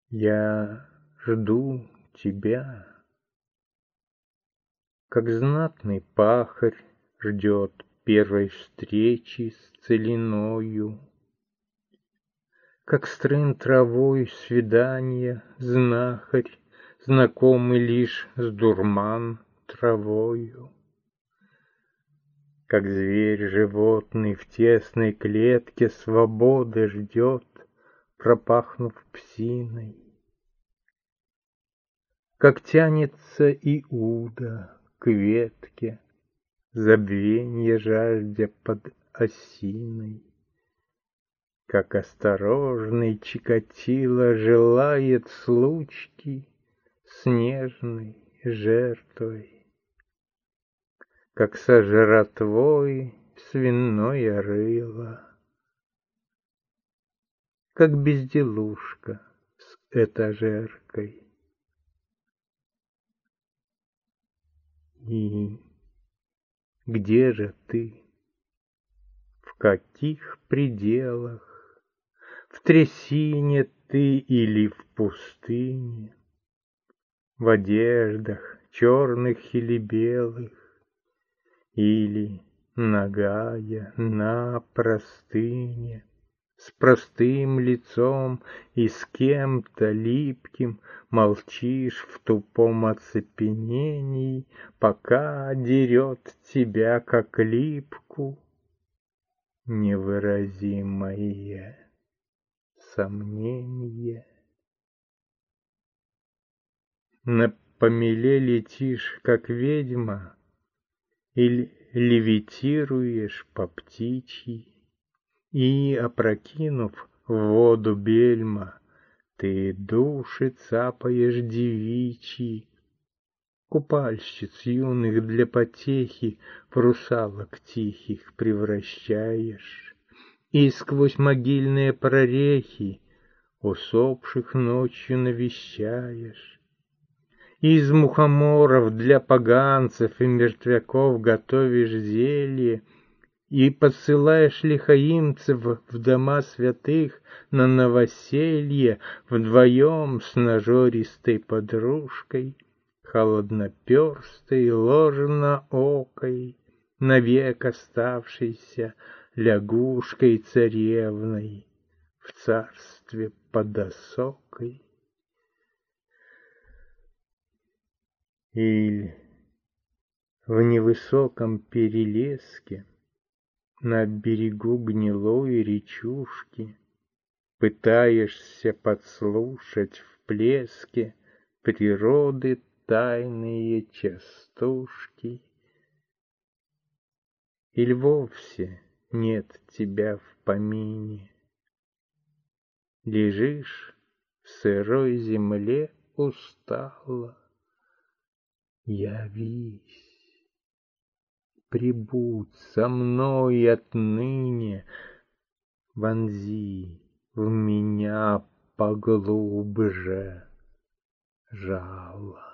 Я жду тебя, как знатный пахарь ждет первой встречи с целиною, как стрын травой свидания знахарь, знакомый лишь с дурман травою, как зверь животный в тесной клетке свободы ждет, пропахнув псиной. Как тянется Иуда к ветке, забвенья жаждя под осиной, как осторожный Чикатило желает случки с нежной жертвой, как со жратвой свиное рыло, как безделушка с этажеркой. И где же ты? В каких пределах? В трясине ты или в пустыне? В одеждах черных или белых? Или нагая на простыне? С простым лицом и с кем-то липким молчишь в тупом оцепенении, пока дерет тебя, как липку, невыразимое сомнение. На помеле летишь, как ведьма, или левитируешь по птичьи, и, опрокинув в воду бельма, ты души цапаешь девичьи, купальщиц юных для потехи в русалок тихих превращаешь, и сквозь могильные прорехи усопших ночью навещаешь. Из мухоморов для поганцев и мертвяков готовишь зелье, и посылаешь лихаимцев в дома святых на новоселье вдвоем с нажористой подружкой, холодноперстой, ложноокой, навек оставшейся лягушкой царевной в царстве подосокой. Или в невысоком перелеске на берегу гнилой речушки пытаешься подслушать в плеске природы тайные частушки. Или вовсе нет тебя в помине, лежишь в сырой земле устало. Явись, прибудь со мной отныне, вонзи в меня поглубже жало.